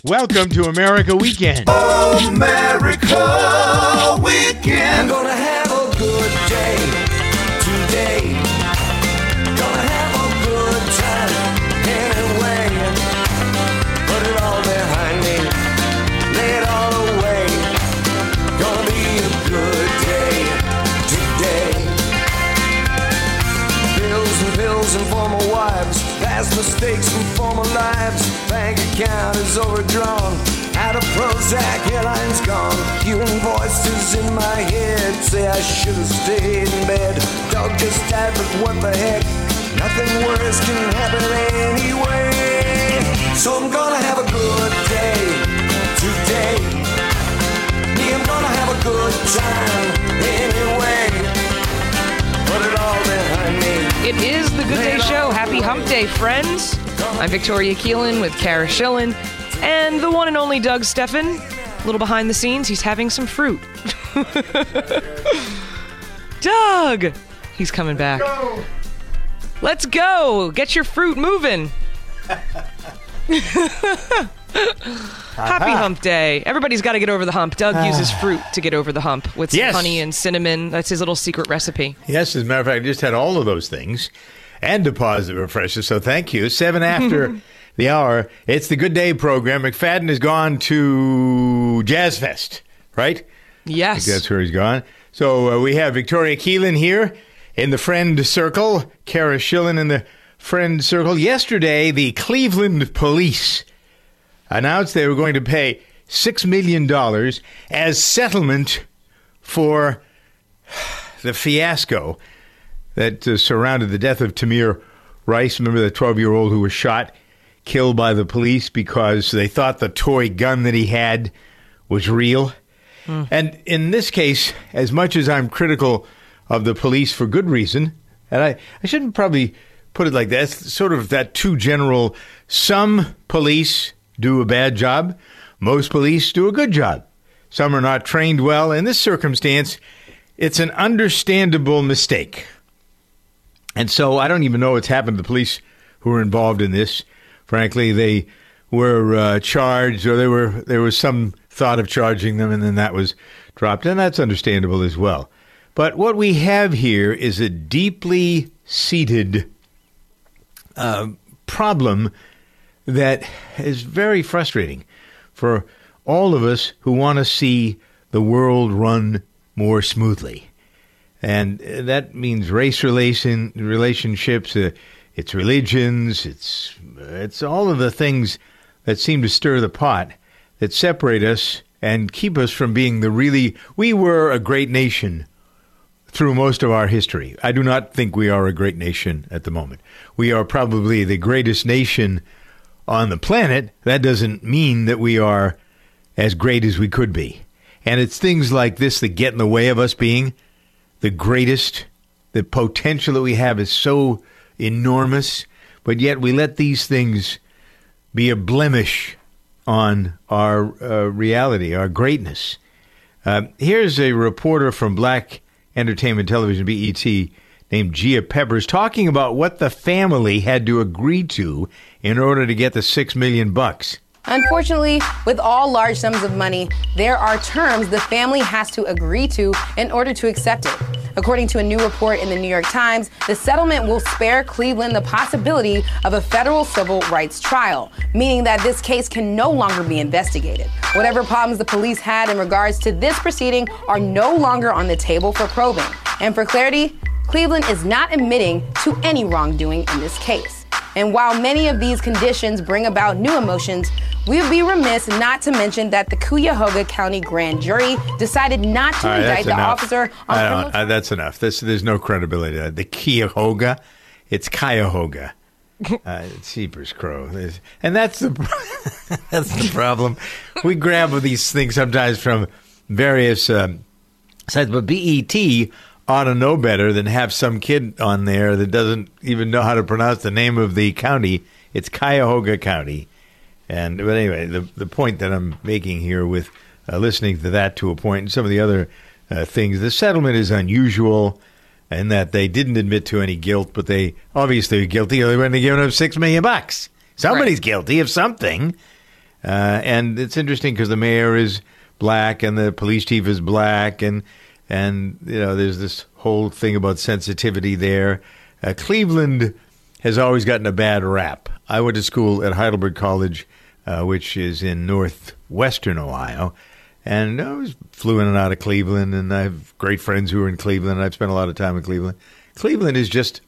Welcome to America Weekend. America Weekend. I'm gonna have a good day today. Gonna have a good time anyway. Put it all behind me, lay it all away. Gonna be a good day today. Bills and pills and former wives, past mistakes and former lives. Bank account is overdrawn. Out of Prozac, airline's gone. Hearing voices in my head say I should have stayed in bed. Dog just died, but what the heck? Nothing worse can happen anyway. So I'm gonna have a good day today. Me, I'm gonna have a good time anyway. Put it all behind me. It is the Good Day Show. Happy Hump Day, friends. I'm Victoria Keelan with Kara Schillen and the one and only Doug Steffen. A little behind the scenes, he's having some fruit. Doug! He's coming back. Let's go! Get your fruit moving. Happy Hump Day. Everybody's got to get over the hump. Doug uses fruit to get over the hump with some honey and cinnamon. That's his little secret recipe. Yes, as a matter of fact, I just had all of those things and a positive refresher, so thank you. 7 after the hour. It's the Good Day program. McFadden has gone to Jazz Fest, right? Yes. I think that's where he's gone. So we have Victoria Keelan here in the friend circle, Kara Schillen in the friend circle. Yesterday, the Cleveland police announced they were going to pay $6 million as settlement for the fiasco that surrounded the death of Tamir Rice. Remember the 12-year-old who was shot, killed by the police because they thought the toy gun that he had was real. And in this case, as much as I'm critical of the police for good reason, and I shouldn't probably put it like that, it's sort of that too general. Some police do a bad job. Most police do a good job. Some are not trained well. In this circumstance, it's an understandable mistake. And so I don't even know what's happened to the police who were involved in this. Frankly, they were charged, or there was some thought of charging them, and then that was dropped. And that's understandable as well. But what we have here is a deeply seated problem that is very frustrating for all of us who want to see the world run more smoothly. And that means race relationships, it's religions, it's all of the things that seem to stir the pot that separate us and keep us from being we were a great nation through most of our history. I do not think we are a great nation at the moment. We are probably the greatest nation on the planet. That doesn't mean that we are as great as we could be. And it's things like this that get in the way of us being the greatest. The potential that we have is so enormous, but yet we let these things be a blemish on our reality, our greatness. Here's a reporter from Black Entertainment Television, BET, named Gia Peppers, talking about what the family had to agree to in order to get the $6 million. Unfortunately, with all large sums of money, there are terms the family has to agree to in order to accept it. According to a new report in the New York Times, the settlement will spare Cleveland the possibility of a federal civil rights trial, meaning that this case can no longer be investigated. Whatever problems the police had in regards to this proceeding are no longer on the table for probing. And for clarity, Cleveland is not admitting to any wrongdoing in this case. And while many of these conditions bring about new emotions, we would be remiss not to mention that the Cuyahoga County grand jury decided not to indict the officer on criminal... That's enough. There's no credibility to that. The Cuyahoga, it's Cuyahoga. It's Jeepers Crow. And that's that's the problem. We grab these things sometimes from various sites, but BET ought to know better than have some kid on there that doesn't even know how to pronounce the name of the county. It's Cuyahoga County. But anyway, the point that I'm making here with listening to that to a point and some of the other things, the settlement is unusual in that they didn't admit to any guilt, but they obviously are guilty or they wouldn't have given up $6 million. Somebody's guilty of something. And it's interesting because the mayor is black and the police chief is black, and there's this whole thing about sensitivity there. Cleveland has always gotten a bad rap. I went to school at Heidelberg College, which is in northwestern Ohio, and I flew in and out of Cleveland, and I have great friends who are in Cleveland, and I've spent a lot of time in Cleveland. Cleveland is just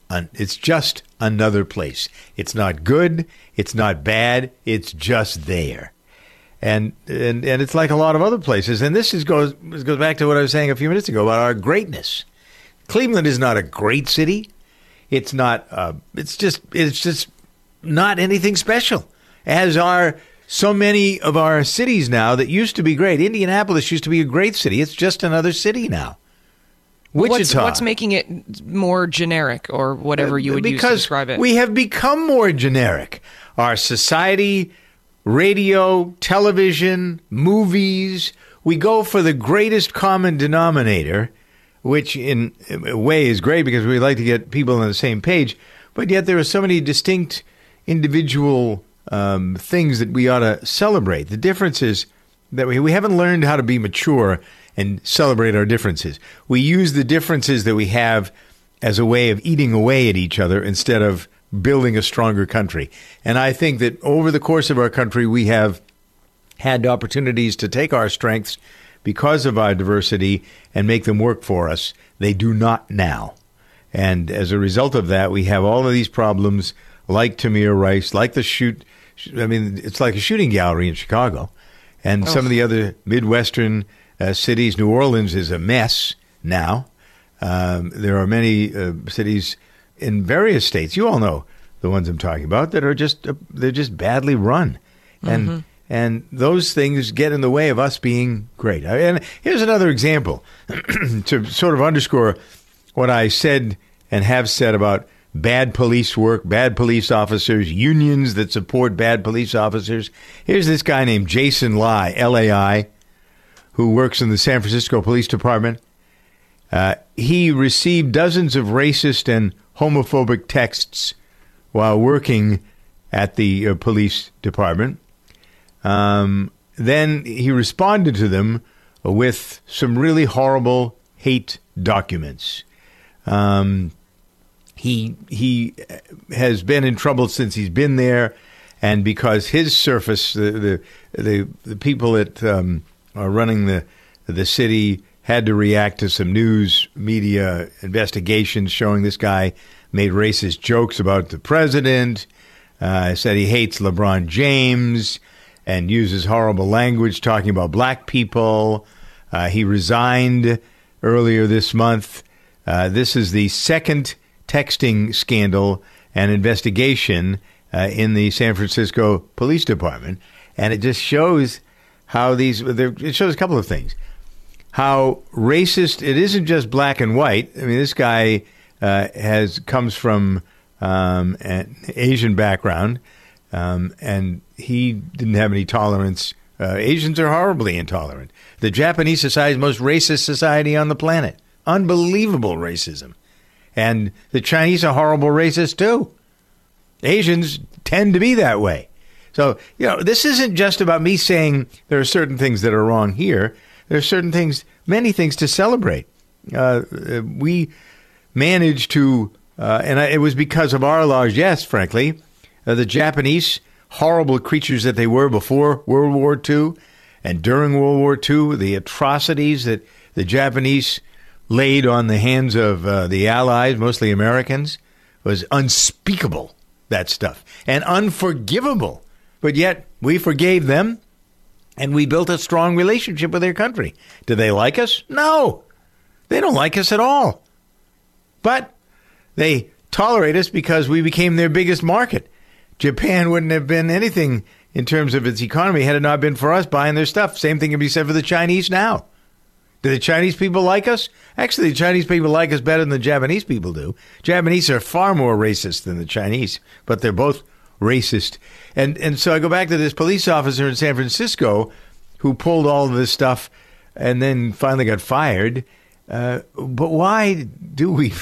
another place. It's not good. It's not bad. It's just there. And it's like a lot of other places. And this goes back to what I was saying a few minutes ago about our greatness. Cleveland is not a great city. It's not. It's just not anything special. As are so many of our cities now that used to be great. Indianapolis used to be a great city. It's just another city now. Wichita. What's making it more generic, or whatever you would use to describe it? Because we have become more generic. Our society, radio, television, movies, we go for the greatest common denominator, which in a way is great because we like to get people on the same page, but yet there are so many distinct individual things that we ought to celebrate. The difference is that we haven't learned how to be mature and celebrate our differences. We use the differences that we have as a way of eating away at each other instead of building a stronger country. And I think that over the course of our country, we have had opportunities to take our strengths because of our diversity and make them work for us. They do not now. And as a result of that, we have all of these problems like Tamir Rice, like it's like a shooting gallery in Chicago. And some of the other Midwestern cities. New Orleans is a mess now. There are many cities in various states. You all know the ones I'm talking about that are they're just badly run, and those things get in the way of us being great. And here's another example to sort of underscore what I said and have said about bad police work, bad police officers, unions that support bad police officers. Here's this guy named Jason Lai, L-A-I, who works in the San Francisco Police Department. He received dozens of racist and homophobic texts while working at the police department. Then he responded to them with some really horrible hate documents. He has been in trouble since he's been there, and because his surface, the people that are running the city had to react to some news media investigations showing this guy made racist jokes about the president, said he hates LeBron James, and uses horrible language talking about black people. He resigned earlier this month. This is the second texting scandal and investigation in the San Francisco Police Department, and it just shows how it shows a couple of things. How racist, it isn't just black and white. I mean, this guy comes from an Asian background, and he didn't have any tolerance. Asians are horribly intolerant. The Japanese society is the most racist society on the planet. Unbelievable racism. And the Chinese are horrible racists too. Asians tend to be that way. So, this isn't just about me saying there are certain things that are wrong here. There are certain things, many things to celebrate. We managed to, it was because of our largesse, frankly, the Japanese, horrible creatures that they were before World War II and during World War II, the atrocities that the Japanese laid on the hands of the Allies, mostly Americans, was unspeakable, that stuff, and unforgivable. But yet, we forgave them, and we built a strong relationship with their country. Do they like us? No. They don't like us at all. But they tolerate us because we became their biggest market. Japan wouldn't have been anything in terms of its economy had it not been for us buying their stuff. Same thing can be said for the Chinese now. Do the Chinese people like us? Actually, the Chinese people like us better than the Japanese people do. Japanese are far more racist than the Chinese, but they're both racist. And so I go back to this police officer in San Francisco who pulled all of this stuff and then finally got fired. But why do we?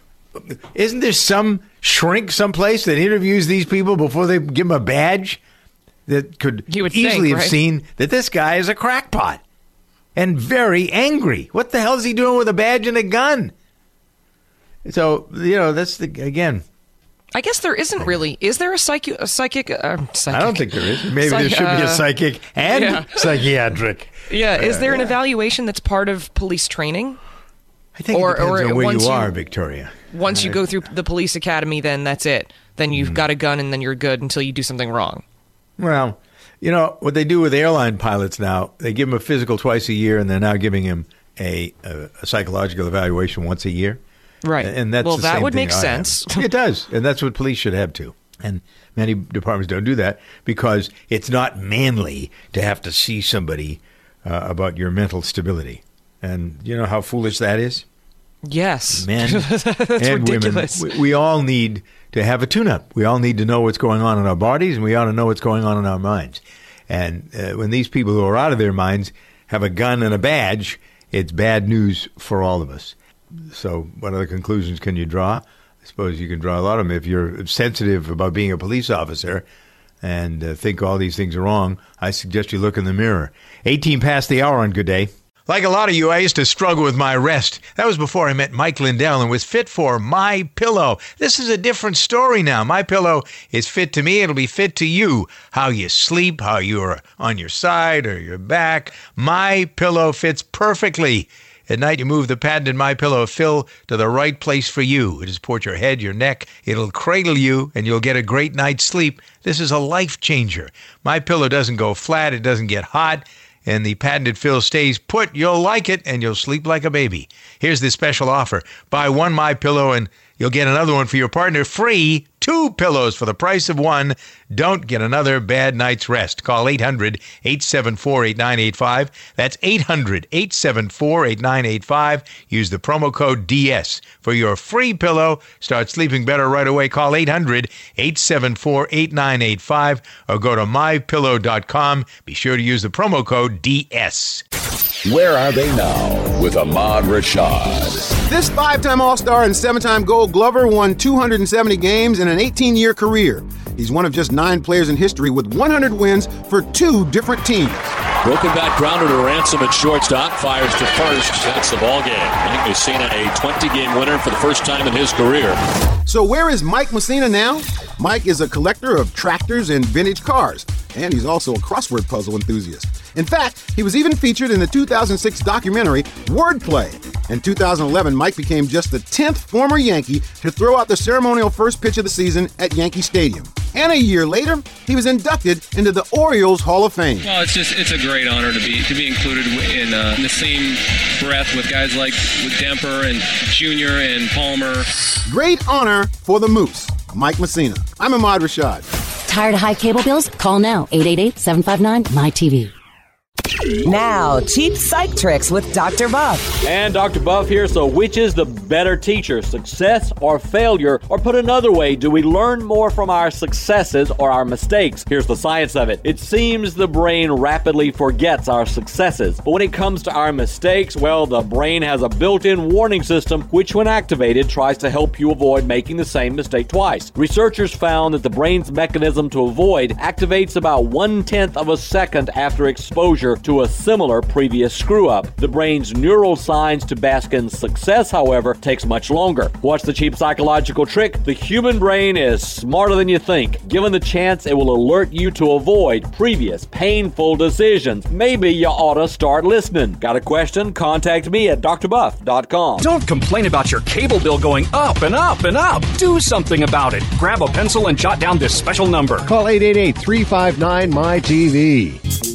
Isn't there some shrink someplace that interviews these people before they give them a badge? that could You would easily think, have right? seen that this guy is a crackpot and very angry. What the hell is he doing with a badge and a gun? So, that's again. I guess there isn't really. Is there a psychic? I don't think there is. Maybe there should be a psychic and psychiatric. Yeah. Is there an evaluation that's part of police training? I think it depends on where you are, Victoria. Once you go through the police academy, then that's it. Then you've got a gun and then you're good until you do something wrong. Well, what they do with airline pilots now, they give them a physical twice a year, and they're now giving him a psychological evaluation once a year. Right. And that's well, the that same would thing make I sense. have. It does. And that's what police should have too. And many departments don't do that because it's not manly to have to see somebody about your mental stability. And you know how foolish that is? Yes. Men That's and ridiculous. women. We all need to have a tune-up. We all need to know what's going on in our bodies, and we ought to know what's going on in our minds. And when these people who are out of their minds have a gun and a badge, it's bad news for all of us. So what other conclusions can you draw? I suppose you can draw a lot of them. If you're sensitive about being a police officer and think all these things are wrong, I suggest you look in the mirror. 18 past the hour on Good Day. Like a lot of you, I used to struggle with my rest. That was before I met Mike Lindell and was fit for My Pillow. This is a different story now. My Pillow is fit to me. It'll be fit to you. How you sleep, how you're on your side or your back. My Pillow fits perfectly. At night, you move the patented My Pillow fill to the right place for you. It'll support your head, your neck. It'll cradle you, and you'll get a great night's sleep. This is a life changer. My Pillow doesn't go flat. It doesn't get hot. And the patented fill stays put. You'll like it, and you'll sleep like a baby. Here's the special offer. Buy one My Pillow, and you'll get another one for your partner free. 2 pillows for the price of one. Don't get another bad night's rest. Call 800-874-8985. That's 800-874-8985. Use the promo code DS for your free pillow. Start sleeping better right away. Call 800-874-8985 or go to mypillow.com. Be sure to use the promo code DS. Where are they now with Ahmad Rashad? This 5-time All-Star and 7-time Gold Glover won 270 games in an 18-year career. He's one of just 9 players in history with 100 wins for 2 different teams. Broken back grounder to Ransom at shortstop, fires to first. That's the ball game. Mike Mussina, a 20-game winner for the first time in his career. So where is Mike Mussina now? Mike is a collector of tractors and vintage cars, and he's also a crossword puzzle enthusiast. In fact, he was even featured in the 2006 documentary Wordplay. In 2011, Mike became just the 10th former Yankee to throw out the ceremonial first pitch of the season at Yankee Stadium. And a year later, he was inducted into the Orioles Hall of Fame. Well, it's a great honor to be included in the same breath with guys like with Demper and Junior and Palmer. Great honor for the Moose, Mike Mussina. I'm Ahmad Rashad. Tired of high cable bills? Call now, 888-759-MyTV. Now, cheap psych tricks with Dr. Buff. And Dr. Buff here. So which is the better teacher, success or failure? Or put another way, do we learn more from our successes or our mistakes? Here's the science of it. It seems the brain rapidly forgets our successes. But when it comes to our mistakes, well, the brain has a built-in warning system which, when activated, tries to help you avoid making the same mistake twice. Researchers found that the brain's mechanism to avoid activates about 1/10 of a second after exposure to a similar previous screw-up. The brain's neural signs to bask in success, however, takes much longer. What's the cheap psychological trick? The human brain is smarter than you think. Given the chance, it will alert you to avoid previous painful decisions. Maybe you ought to start listening. Got a question? Contact me at drbuff.com. Don't complain about your cable bill going up and up and up. Do something about it. Grab a pencil and jot down this special number. Call 888-359-MyTV.